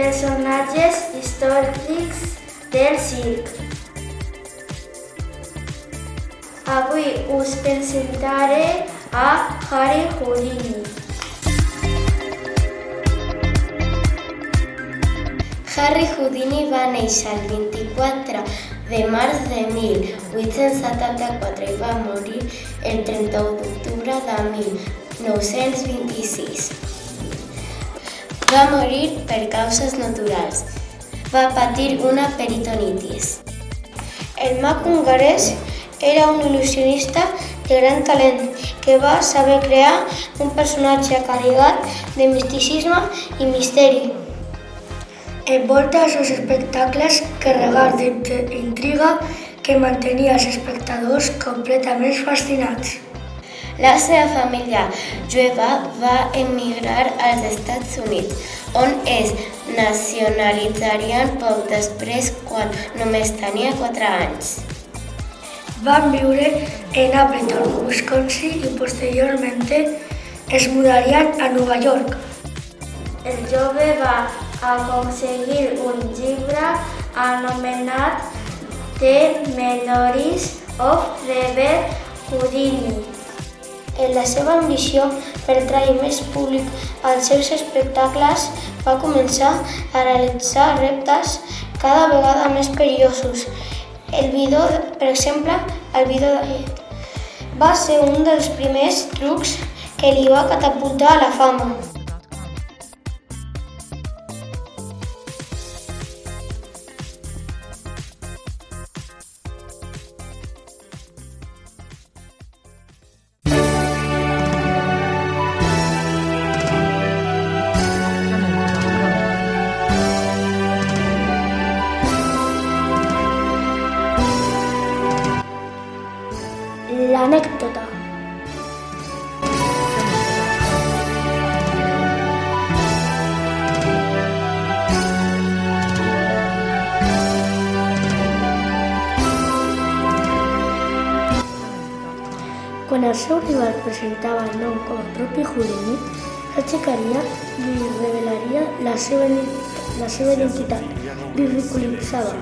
personatges històrics del circ. Avui us presentaré a Harry Houdini. Harry Houdini va néixer el 24 de març de 1874 i va morir el 31 d'octubre de 1926. Va morir per causes naturals. Va patir una peritonitis. El mag hongarès era un il·lusionista de gran talent que va saber crear un personatge carregat de misticisme i misteri. Envolta els seus espectacles carregats d'intriga que mantenia els espectadors completament fascinats. La seva família jueva va emigrar als Estats Units, on es nacionalitzarien poc després quan només tenia 4 anys. Van viure en Appleton, Wisconsin i posteriorment es mudarien a Nova York. El jove va aconseguir un llibre anomenat The Memories of Robert Houdini. En la seva ambició per atraure més públic als seus espectacles, va començar a realitzar reptes cada vegada més perillosos. El bidó, per exemple, el bidó de llet, va ser un dels primers trucs que li va catapultar a la fama. L'anècdota. Quan el seu rival presentava el nom com a propi Houdini, l'aixecaria i li revelaria la seva identitat, li ridiculitzava.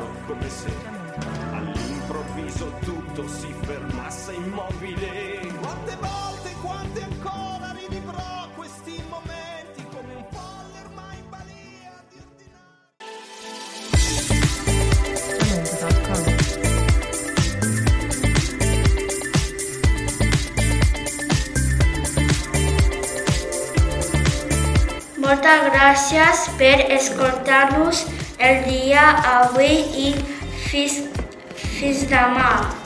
Tutto si fermasse immobile. Quante volte, quante ancora rivivrò questi momenti come un folle ormai in balia di ordinari. Moltes gràcies per escoltar-nos el dia avui i fins demà.